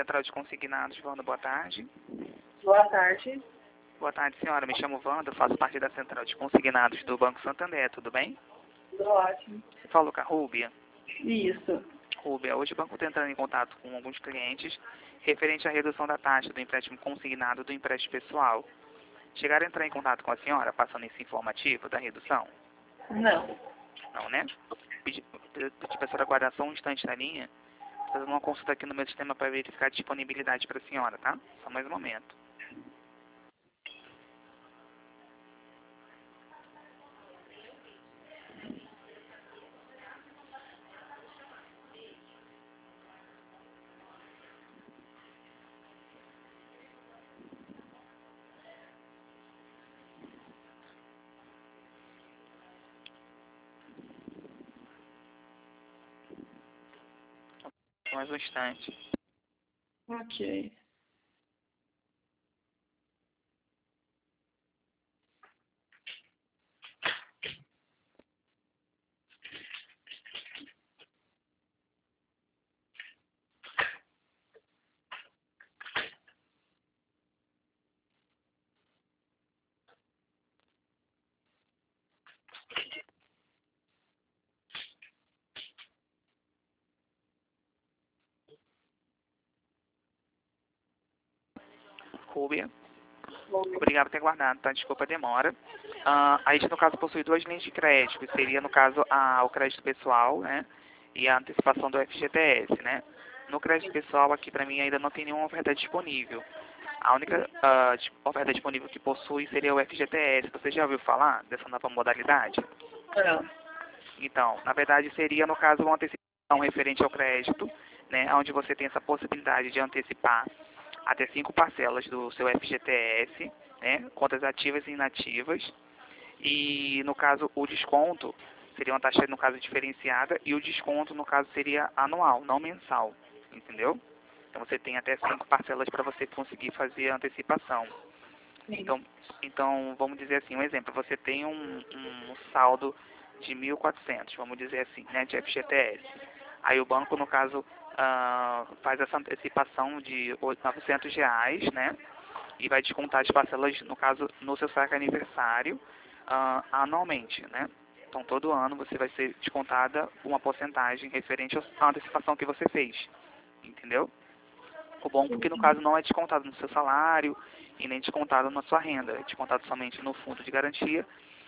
Central de Consignados, Wanda, boa tarde. Boa tarde. Boa tarde, senhora. Me chamo Wanda, faço parte da Central de Consignados do Banco Santander, tudo bem? Tudo ótimo. Você falou com a Rúbia? Isso. Rúbia, hoje o banco está entrando em contato com alguns clientes referente à redução da taxa do empréstimo consignado do empréstimo pessoal. Chegaram a entrar em contato com a senhora, passando esse informativo da redução? Não. Não, né? Pedi para a senhora aguardar só um instante na linha. Estou fazendo uma consulta aqui no meu sistema para verificar a disponibilidade para a senhora, tá? Só mais um momento. Só mais um instante. Ok. Rúbia, obrigado por ter aguardado, tá? Desculpa a demora. A gente, no caso, possui duas linhas de crédito, que seria, no caso, o crédito pessoal, né? E a antecipação do FGTS, né? No crédito pessoal, aqui para mim, ainda não tem nenhuma oferta disponível. A única oferta disponível que possui seria o FGTS. Você já ouviu falar dessa nova modalidade? Não. Então, na verdade, seria, no caso, uma antecipação referente ao crédito, né? Onde você tem essa possibilidade de antecipar até 5 parcelas do seu FGTS, né? Contas ativas e inativas. E, no caso, o desconto seria uma taxa, no caso, diferenciada. E o desconto, no caso, seria anual, não mensal. Entendeu? Então, você tem até 5 parcelas para você conseguir fazer a antecipação. Sim. Então, vamos dizer assim, um exemplo. Você tem um saldo de 1.400, vamos dizer assim, né, de FGTS. Aí o banco, no caso, faz essa antecipação de R$ 900, né? E vai descontar as parcelas, no caso, no seu saque aniversário, anualmente, né? Então, todo ano você vai ser descontada uma porcentagem referente à antecipação que você fez. Entendeu? O bom porque, no caso, não é descontado no seu salário e nem descontado na sua renda. É descontado somente no fundo de garantia.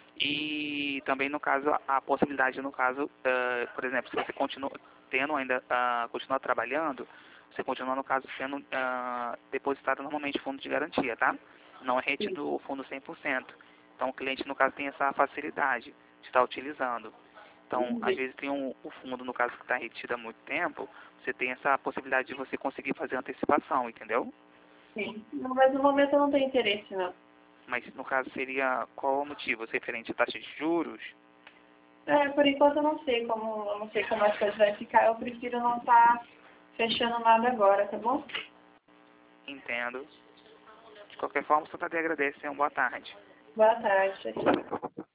E também, no caso, a possibilidade, no caso, por exemplo, se você continua tendo ainda, continua trabalhando, você continua, no caso, sendo depositado normalmente no fundo de garantia, tá? Não é retido o fundo 100%. Então, o cliente, no caso, tem essa facilidade de estar utilizando. Então, às vezes tem o fundo, no caso, que está retido há muito tempo, você tem essa possibilidade de você conseguir fazer antecipação, entendeu? Sim. Não, mas no momento eu não tenho interesse, não. Mas, no caso, seria qual o motivo? Referente à taxa de juros? Por enquanto eu não sei como as coisas vai ficar. Eu prefiro não estar fechando nada agora, tá bom? Entendo. De qualquer forma, só para te agradecer. Uma boa tarde. Boa tarde. Tchau, tchau.